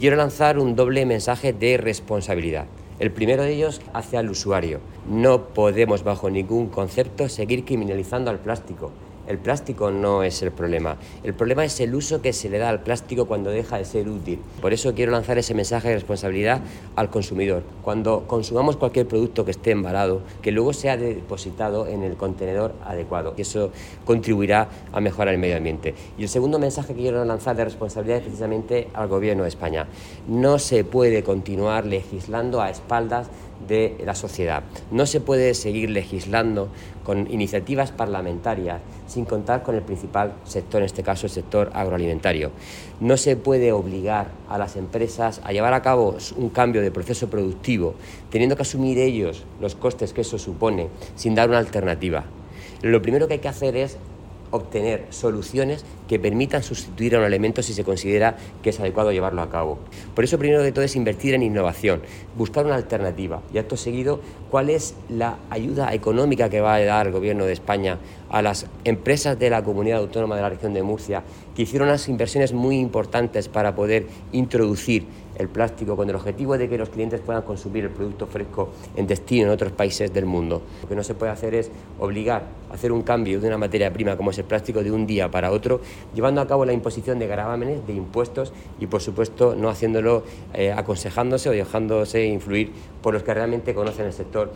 Quiero lanzar un doble mensaje de responsabilidad. El primero de ellos hacia el usuario. No podemos bajo ningún concepto seguir criminalizando al plástico. El plástico no es el problema es el uso que se le da al plástico cuando deja de ser útil. Por eso quiero lanzar ese mensaje de responsabilidad al consumidor. Cuando consumamos cualquier producto que esté embalado, que luego sea depositado en el contenedor adecuado, y eso contribuirá a mejorar el medio ambiente. Y el segundo mensaje que quiero lanzar de responsabilidad es precisamente al Gobierno de España. No se puede continuar legislando a espaldas de la sociedad. No se puede seguir legislando con iniciativas parlamentarias sin contar con el principal sector, en este caso el sector agroalimentario. No se puede obligar a las empresas a llevar a cabo un cambio de proceso productivo, teniendo que asumir ellos los costes que eso supone, sin dar una alternativa. Lo primero que hay que hacer es obtener soluciones que permitan sustituir a un elemento si se considera que es adecuado llevarlo a cabo. Por eso, primero de todo, es invertir en innovación, buscar una alternativa y, acto seguido, cuál es la ayuda económica que va a dar el Gobierno de España a las empresas de la Comunidad Autónoma de la Región de Murcia, que hicieron unas inversiones muy importantes para poder introducir el plástico con el objetivo de que los clientes puedan consumir el producto fresco en destino en otros países del mundo. Lo que no se puede hacer es obligar a hacer un cambio de una materia prima como es el plástico de un día para otro, llevando a cabo la imposición de gravámenes, de impuestos y, por supuesto, no haciéndolo aconsejándose o dejándose influir por los que realmente conocen el sector